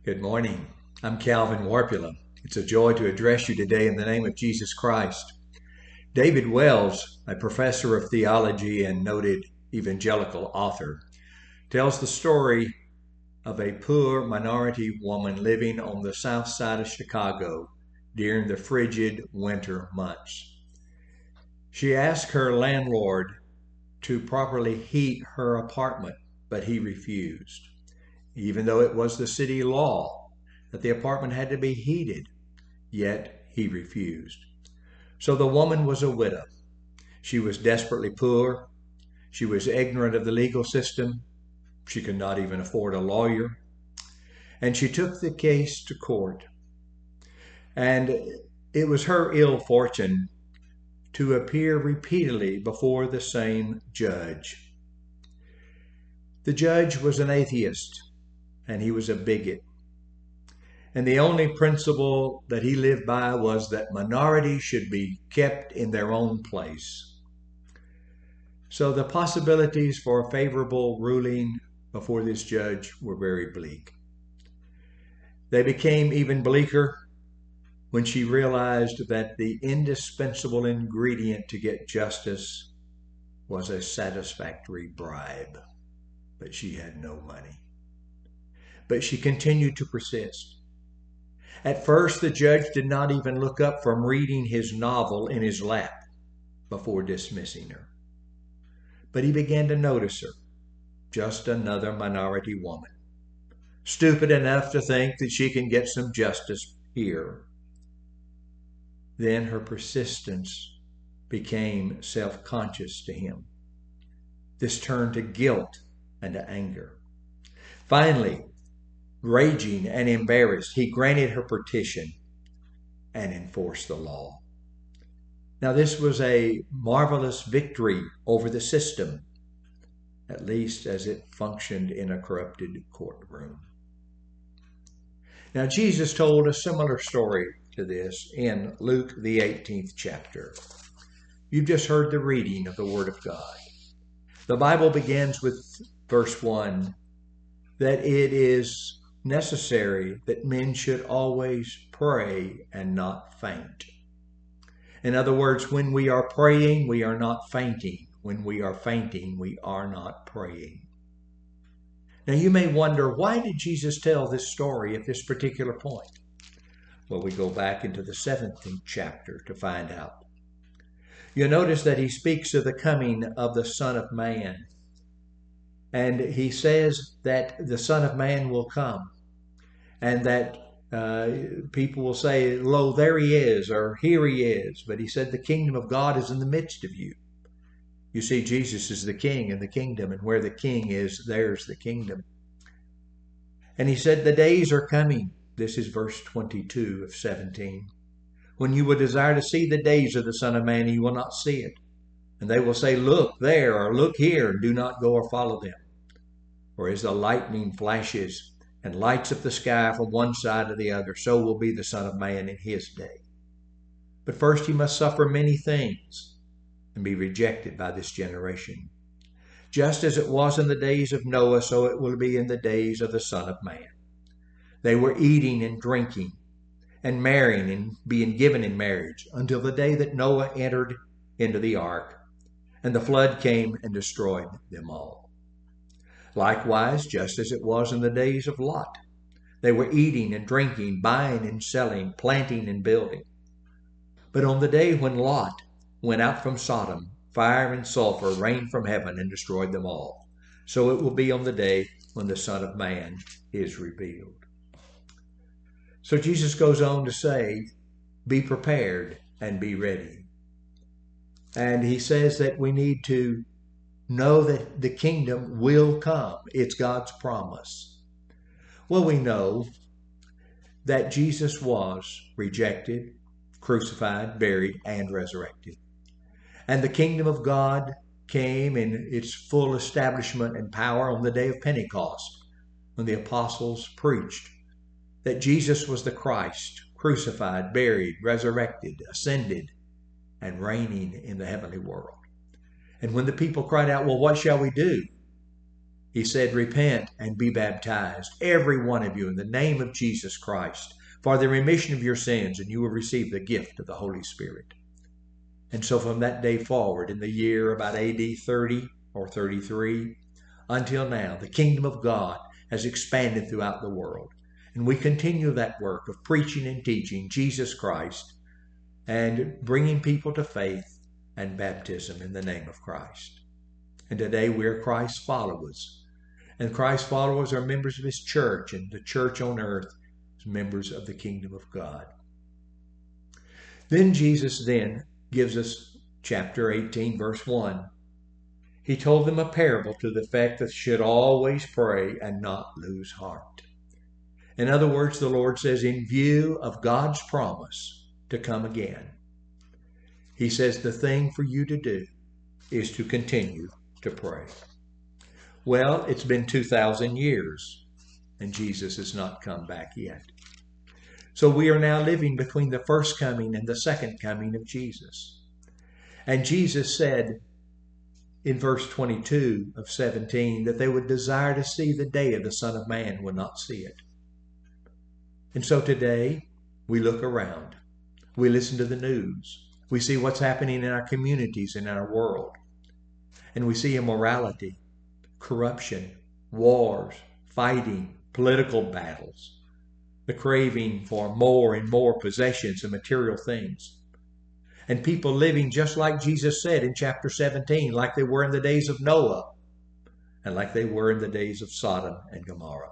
Good morning. I'm Calvin Warpula. It's a joy to address you today in the name of Jesus Christ. David Wells, a professor of theology and noted evangelical author, tells the story of a poor minority woman living on the south side of Chicago during the frigid winter months. She asked her landlord to properly heat her apartment, but he refused, even though it was the city law that the apartment had to be heated, yet he refused. So the woman was a widow. She was desperately poor. She was ignorant of the legal system. She could not even afford a lawyer. And she took the case to court. And it was her ill fortune to appear repeatedly before the same judge. The judge was an atheist, and he was a bigot. And the only principle that he lived by was that minorities should be kept in their own place. So the possibilities for a favorable ruling before this judge were very bleak. They became even bleaker when she realized that the indispensable ingredient to get justice was a satisfactory bribe. But she had no money. But she continued to persist. At first, the judge did not even look up from reading his novel in his lap before dismissing her. But he began to notice her, just another minority woman, stupid enough to think that she can get some justice here. Then her persistence became self-conscious to him. This turned to guilt and to anger. Finally, raging and embarrassed, he granted her petition and enforced the law. Now, this was a marvelous victory over the system, at least as it functioned in a corrupted courtroom. Now, Jesus told a similar story to this in Luke, the 18th chapter. You've just heard the reading of the Word of God. The Bible begins with verse 1, that it is necessary that men should always pray and not faint. In other words, when we are praying, we are not fainting. When we are fainting, we are not praying. Now you may wonder, why did Jesus tell this story at this particular point? Well, we go back into the 17th chapter to find out. You'll notice that he speaks of the coming of the Son of Man. And he says that the Son of Man will come. And that people will say, lo, there he is, or here he is. But he said the kingdom of God is in the midst of you. You see, Jesus is the king in the kingdom, and where the king is, there's the kingdom. And he said, the days are coming. This is verse 22 of 17. When you will desire to see the days of the Son of Man, you will not see it. And they will say, look there, or look here, and do not go or follow them. For as the lightning flashes and lights up the sky from one side to the other, so will be the Son of Man in his day. But first he must suffer many things and be rejected by this generation. Just as it was in the days of Noah, so it will be in the days of the Son of Man. They were eating and drinking and marrying and being given in marriage until the day that Noah entered into the ark, and the flood came and destroyed them all. Likewise, just as it was in the days of Lot, they were eating and drinking, buying and selling, planting and building. But on the day when Lot went out from Sodom, fire and sulfur rained from heaven and destroyed them all. So it will be on the day when the Son of Man is revealed. So Jesus goes on to say, be prepared and be ready. And he says that we need to know that the kingdom will come. It's God's promise. Well, we know that Jesus was rejected, crucified, buried, and resurrected. And the kingdom of God came in its full establishment and power on the day of Pentecost, when the apostles preached that Jesus was the Christ, crucified, buried, resurrected, ascended, and reigning in the heavenly world. And when the people cried out, well, what shall we do? He said, repent and be baptized, every one of you, in the name of Jesus Christ, for the remission of your sins, and you will receive the gift of the Holy Spirit. And so from that day forward, in the year about AD 30 or 33, until now, the kingdom of God has expanded throughout the world. And we continue that work of preaching and teaching Jesus Christ and bringing people to faith and baptism in the name of Christ. And today we are Christ's followers. And Christ's followers are members of his church, and the church on earth is members of the kingdom of God. Then Jesus gives us chapter 18, verse 1. He told them a parable to the effect that should always pray and not lose heart. In other words, the Lord says, in view of God's promise to come again, he says the thing for you to do is to continue to pray. Well, it's been 2,000 years, and Jesus has not come back yet. So we are now living between the first coming and the second coming of Jesus. And Jesus said in verse 22 of 17 that they would desire to see the day of the Son of Man and would not see it. And so today we look around. We listen to the news. We see what's happening in our communities and in our world. And we see immorality, corruption, wars, fighting, political battles, the craving for more and more possessions and material things. And people living just like Jesus said in chapter 17, like they were in the days of Noah and like they were in the days of Sodom and Gomorrah.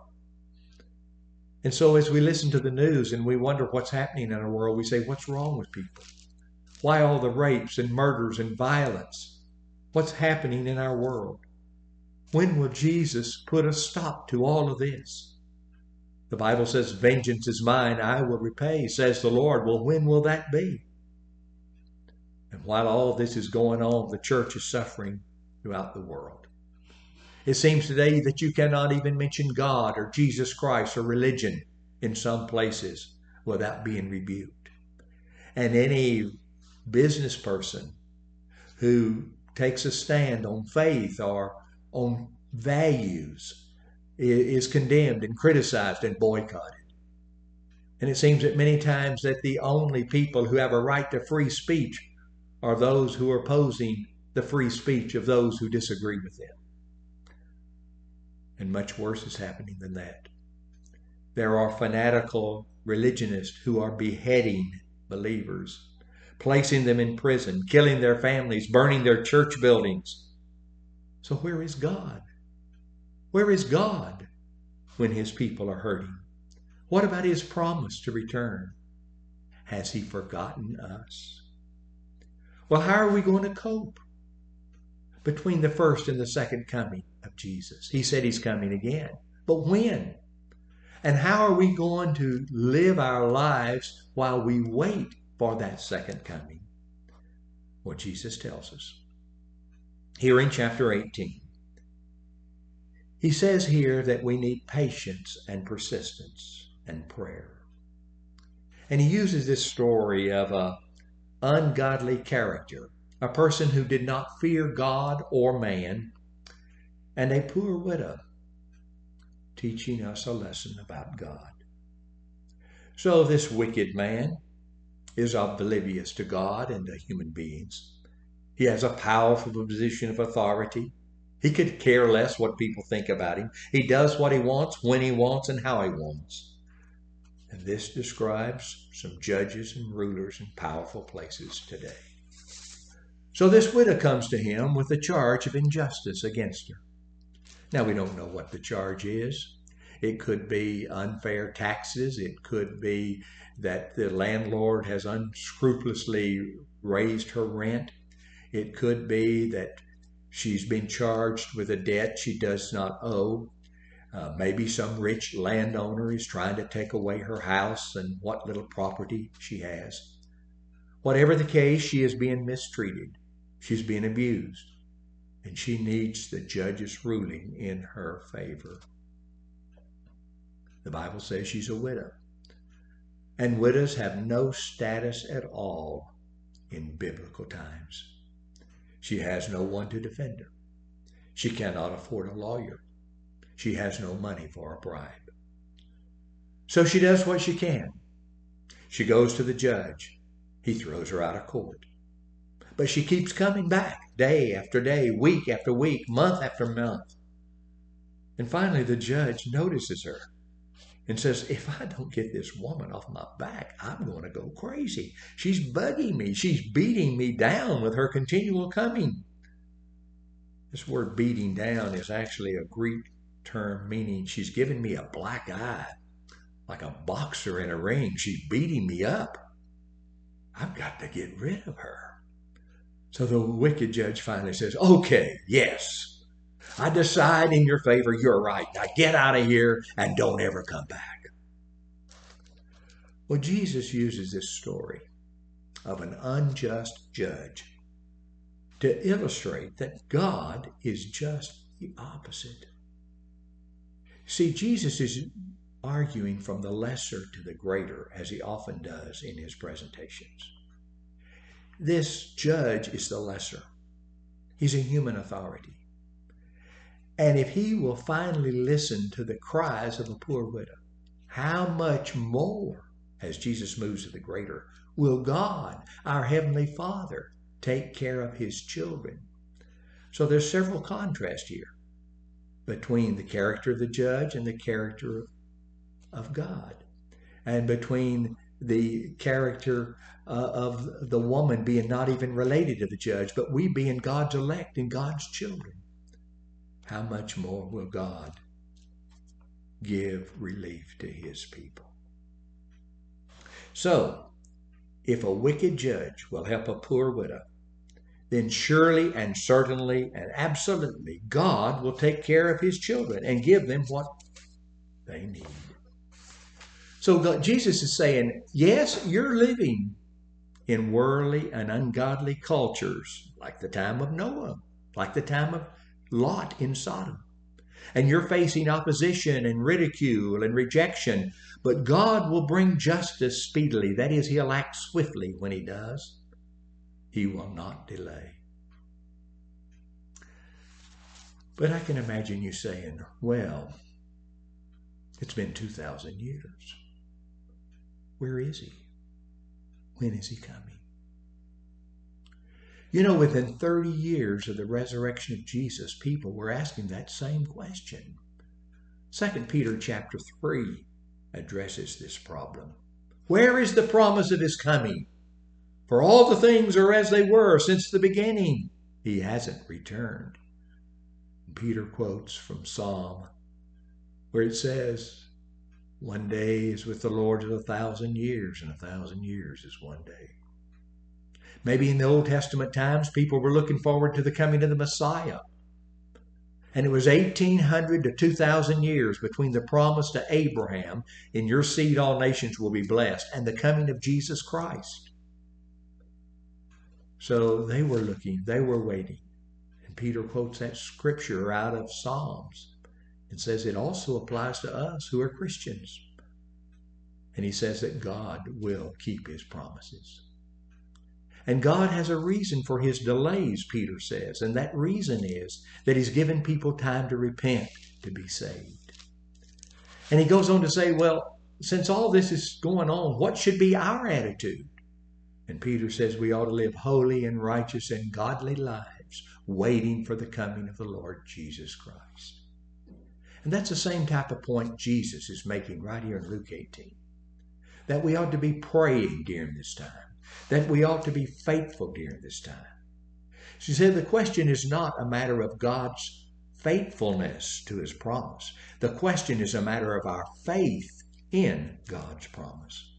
And so as we listen to the news and we wonder what's happening in our world, we say, what's wrong with people? Why all the rapes and murders and violence? What's happening in our world? When will Jesus put a stop to all of this? The Bible says, vengeance is mine, I will repay, says the Lord. Well, when will that be? And while all this is going on, the church is suffering throughout the world. It seems today that you cannot even mention God or Jesus Christ or religion in some places without being rebuked. And any business person who takes a stand on faith or on values is condemned and criticized and boycotted. And it seems that many times that the only people who have a right to free speech are those who are opposing the free speech of those who disagree with them. And much worse is happening than that. There are fanatical religionists who are beheading believers, placing them in prison, killing their families, burning their church buildings. So where is God? Where is God when his people are hurting? What about his promise to return? Has he forgotten us? Well, how are we going to cope between the first and the second coming of Jesus? He said he's coming again. But when? And how are we going to live our lives while we wait for that second coming? Well, Jesus tells us here in chapter 18. He says here that we need patience and persistence and prayer. And he uses this story of an ungodly character, a person who did not fear God or man, and a poor widow, teaching us a lesson about God. So this wicked man is oblivious to God and to human beings. He has a powerful position of authority. He could care less what people think about him. He does what he wants, when he wants, and how he wants. And this describes some judges and rulers in powerful places today. So this widow comes to him with a charge of injustice against her. Now, we don't know what the charge is. It could be unfair taxes. It could be that the landlord has unscrupulously raised her rent. It could be that she's been charged with a debt she does not owe. Maybe some rich landowner is trying to take away her house and what little property she has. Whatever the case, she is being mistreated. She's being abused. And she needs the judge's ruling in her favor. The Bible says she's a widow. And widows have no status at all in biblical times. She has no one to defend her. She cannot afford a lawyer. She has no money for a bribe. So she does what she can. She goes to the judge. He throws her out of court. But she keeps coming back day after day, week after week, month after month. And finally the judge notices her and says, if I don't get this woman off my back, I'm going to go crazy. She's bugging me. She's beating me down with her continual coming. This word beating down is actually a Greek term meaning she's giving me a black eye. Like a boxer in a ring, she's beating me up. I've got to get rid of her. So the wicked judge finally says, okay, yes, I decide in your favor. You're right. Now get out of here and don't ever come back. Well, Jesus uses this story of an unjust judge to illustrate that God is just the opposite. See, Jesus is arguing from the lesser to the greater, as he often does in his presentations. This judge is the lesser. He's a human authority. And if he will finally listen to the cries of a poor widow, how much more, as Jesus moves to the greater, will God, our Heavenly Father, take care of his children? So there's several contrasts here between the character of the judge and the character of God, and between the character of the woman being not even related to the judge, but we being God's elect and God's children. How much more will God give relief to his people? So, if a wicked judge will help a poor widow, then surely and certainly and absolutely God will take care of his children and give them what they need. So Jesus is saying, yes, you're living in worldly and ungodly cultures like the time of Noah, like the time of Lot in Sodom. And you're facing opposition and ridicule and rejection, but God will bring justice speedily. That is, he'll act swiftly when he does. He will not delay. But I can imagine you saying, well, it's been 2,000 years. Where is he? When is he coming? You know, within 30 years of the resurrection of Jesus, people were asking that same question. 2 Peter chapter 3 addresses this problem. Where is the promise of his coming? For all the things are as they were since the beginning. He hasn't returned. Peter quotes from Psalm where it says, one day is with the Lord as 1,000 years, and 1,000 years is one day. Maybe in the Old Testament times, people were looking forward to the coming of the Messiah. And it was 1,800 to 2,000 years between the promise to Abraham, in your seed all nations will be blessed, and the coming of Jesus Christ. So they were looking, they were waiting. And Peter quotes that scripture out of Psalms and says it also applies to us who are Christians. And he says that God will keep his promises. And God has a reason for his delays, Peter says, and that reason is that he's given people time to repent, to be saved. And he goes on to say, well, since all this is going on, what should be our attitude? And Peter says we ought to live holy and righteous and godly lives, waiting for the coming of the Lord Jesus Christ. And that's the same type of point Jesus is making right here in Luke 18. That we ought to be praying during this time. That we ought to be faithful during this time. She said the question is not a matter of God's faithfulness to his promise. The question is a matter of our faith in God's promise.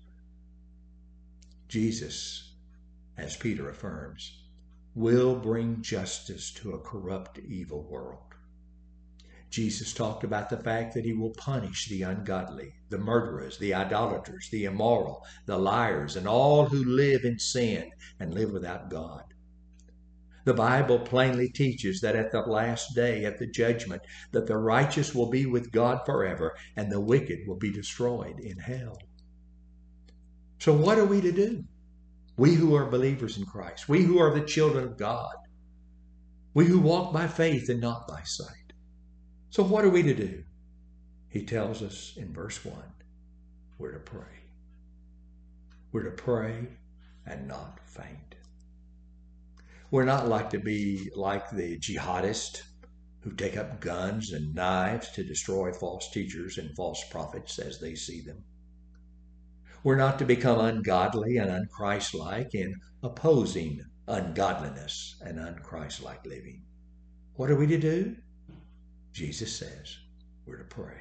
Jesus, as Peter affirms, will bring justice to a corrupt, evil world. Jesus talked about the fact that he will punish the ungodly, the murderers, the idolaters, the immoral, the liars, and all who live in sin and live without God. The Bible plainly teaches that at the last day, at the judgment, that the righteous will be with God forever and the wicked will be destroyed in hell. So what are we to do? We who are believers in Christ, we who are the children of God, we who walk by faith and not by sight. So what are we to do? He tells us in verse 1, we're to pray. We're to pray and not faint. We're not like to be like the jihadists who take up guns and knives to destroy false teachers and false prophets as they see them. We're not to become ungodly and unchristlike in opposing ungodliness and unchristlike living. What are we to do? Jesus says we're to pray.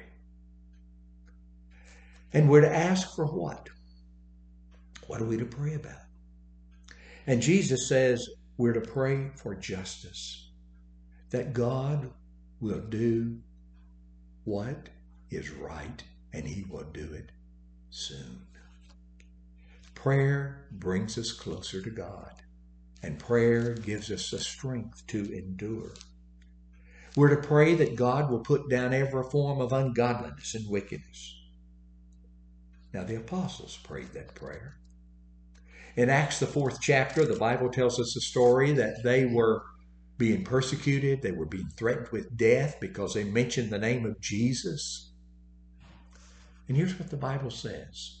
And we're to ask for what? What are we to pray about? And Jesus says we're to pray for justice, that God will do what is right, and he will do it soon. Prayer brings us closer to God, and prayer gives us the strength to endure. We're to pray that God will put down every form of ungodliness and wickedness. Now, the apostles prayed that prayer. In Acts, the 4th chapter, the Bible tells us a story that they were being persecuted. They were being threatened with death because they mentioned the name of Jesus. And here's what the Bible says.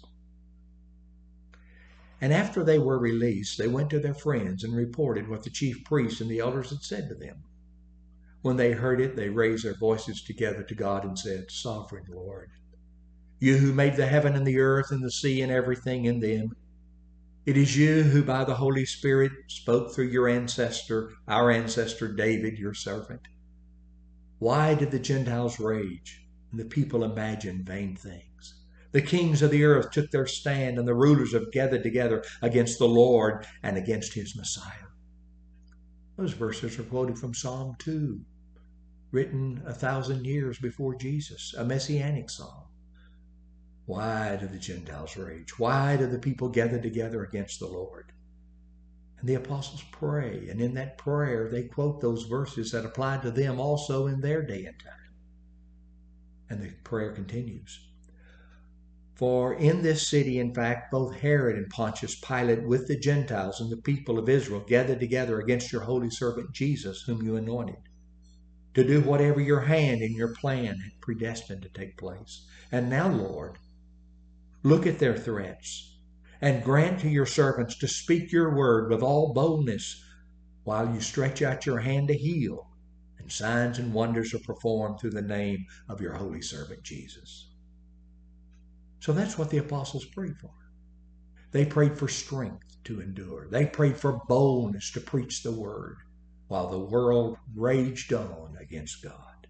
And after they were released, they went to their friends and reported what the chief priests and the elders had said to them. When they heard it, they raised their voices together to God and said, Sovereign Lord, you who made the heaven and the earth and the sea and everything in them, it is you who by the Holy Spirit spoke through your ancestor, our ancestor David, your servant. Why did the Gentiles rage and the people imagine vain things? The kings of the earth took their stand, and the rulers have gathered together against the Lord and against his Messiah. Those verses are quoted from Psalm 2, written 1,000 years before Jesus, a messianic psalm. Why do the Gentiles rage? Why do the people gather together against the Lord? And the apostles pray, and in that prayer they quote those verses that applied to them also in their day and time. And the prayer continues. For in this city, in fact, both Herod and Pontius Pilate with the Gentiles and the people of Israel gathered together against your holy servant Jesus, whom you anointed, to do whatever your hand and your plan had predestined to take place. And now, Lord, look at their threats and grant to your servants to speak your word with all boldness while you stretch out your hand to heal, and signs and wonders are performed through the name of your holy servant Jesus. So that's what the apostles prayed for. They prayed for strength to endure. They prayed for boldness to preach the word while the world raged on against God.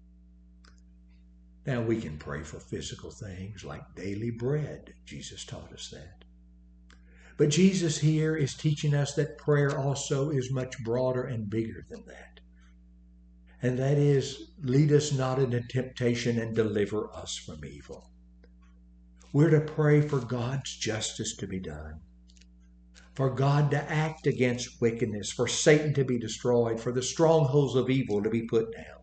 Now we can pray for physical things like daily bread. Jesus taught us that. But Jesus here is teaching us that prayer also is much broader and bigger than that. And that is, lead us not into temptation and deliver us from evil. We're to pray for God's justice to be done, for God to act against wickedness, for Satan to be destroyed, for the strongholds of evil to be put down.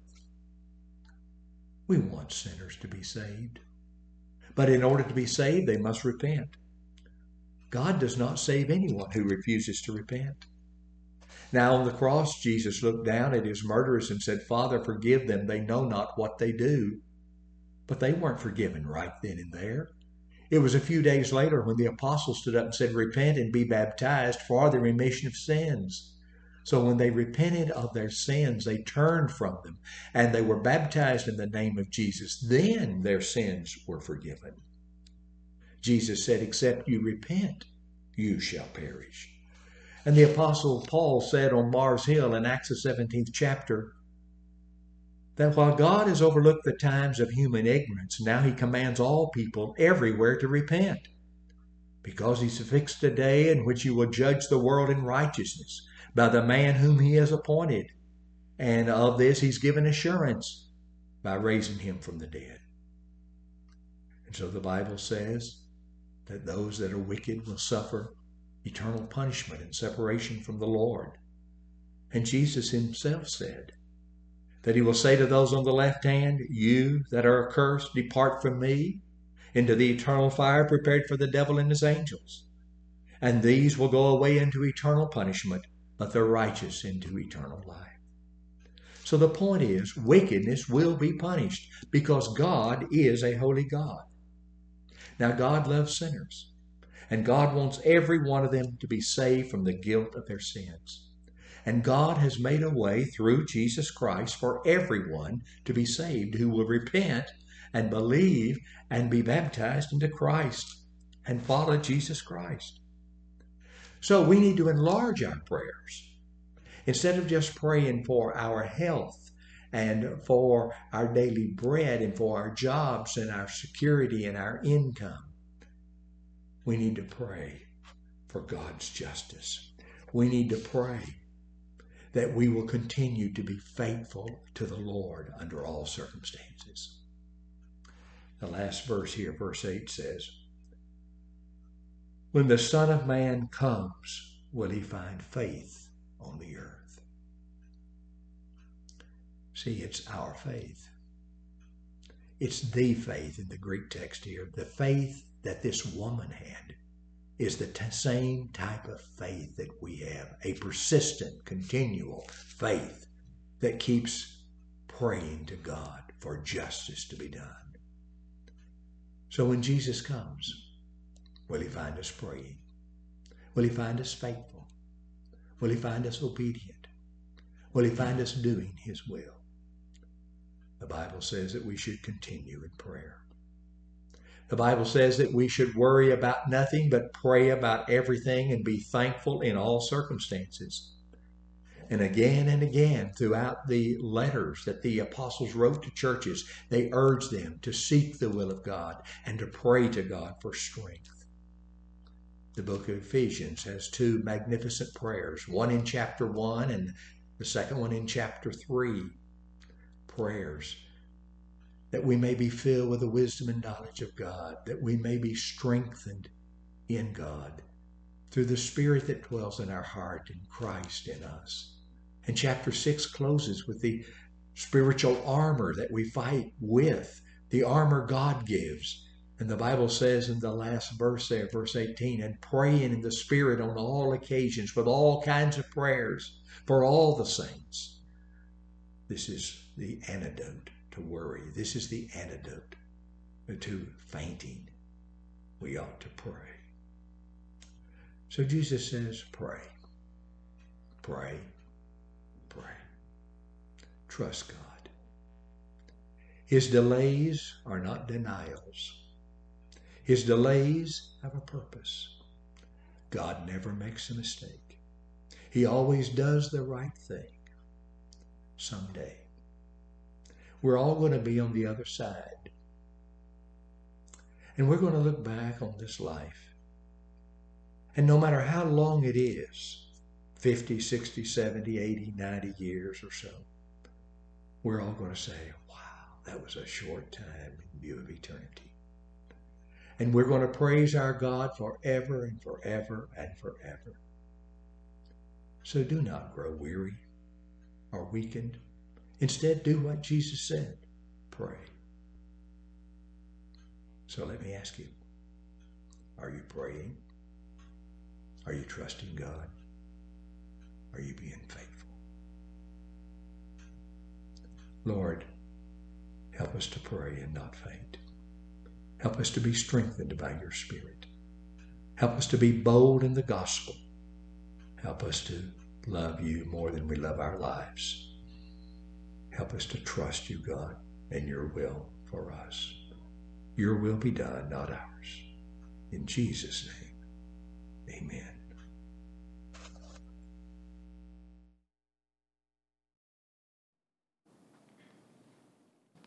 We want sinners to be saved, but in order to be saved, they must repent. God does not save anyone who refuses to repent. Now on the cross, Jesus looked down at his murderers and said, Father, forgive them. They know not what they do. But they weren't forgiven right then and there. It was a few days later when the apostles stood up and said, repent and be baptized for the remission of sins. So when they repented of their sins, they turned from them and they were baptized in the name of Jesus. Then their sins were forgiven. Jesus said, except you repent, you shall perish. And the apostle Paul said on Mars Hill in Acts the 17th chapter, that while God has overlooked the times of human ignorance, now he commands all people everywhere to repent, because he's fixed a day in which he will judge the world in righteousness by the man whom he has appointed. And of this he's given assurance by raising him from the dead. And so the Bible says that those that are wicked will suffer eternal punishment and separation from the Lord. And Jesus himself said that he will say to those on the left hand, you that are accursed, depart from me into the eternal fire prepared for the devil and his angels. And these will go away into eternal punishment, but the righteous into eternal life. So the point is, wickedness will be punished because God is a holy God. Now, God loves sinners, and God wants every one of them to be saved from the guilt of their sins. And God has made a way through Jesus Christ for everyone to be saved who will repent and believe and be baptized into Christ and follow Jesus Christ. So we need to enlarge our prayers. Instead of just praying for our health and for our daily bread and for our jobs and our security and our income, we need to pray for God's justice. We need to pray that we will continue to be faithful to the Lord under all circumstances. The last verse here, verse 8 says, "When the Son of Man comes, will he find faith on the earth?" See, it's our faith. It's the faith in the Greek text here. The faith that this woman had is the same type of faith that we have, a persistent, continual faith that keeps praying to God for justice to be done. So when Jesus comes, will he find us praying? Will he find us faithful? Will he find us obedient? Will he find us doing his will? The Bible says that we should continue in prayer. The Bible says that we should worry about nothing but pray about everything and be thankful in all circumstances. And again throughout the letters that the apostles wrote to churches, they urged them to seek the will of God and to pray to God for strength. The book of Ephesians has two magnificent prayers, one in chapter 1 and the second one in chapter 3. Prayers that we may be filled with the wisdom and knowledge of God, that we may be strengthened in God through the Spirit that dwells in our heart and Christ in us. And chapter 6 closes with the spiritual armor that we fight with, the armor God gives. And the Bible says in the last verse there, verse 18, "And praying in the Spirit on all occasions with all kinds of prayers for all the saints." This is the antidote to worry. This is the antidote to fainting. We ought to pray. So Jesus says, pray, pray, pray. Trust God. His delays are not denials. His delays have a purpose. God never makes a mistake. He always does the right thing. Someday, we're all going to be on the other side. And we're going to look back on this life. And no matter how long it is, 50, 60, 70, 80, 90 years or so, we're all going to say, wow, that was a short time in view of eternity. And we're going to praise our God forever and forever and forever. So do not grow weary or weakened. Instead, do what Jesus said. Pray. So let me ask you, are you praying? Are you trusting God? Are you being faithful? Lord, help us to pray and not faint. Help us to be strengthened by your Spirit. Help us to be bold in the gospel. Help us to love you more than we love our lives. Help us to trust you, God, and your will for us. Your will be done, not ours. In Jesus' name, amen.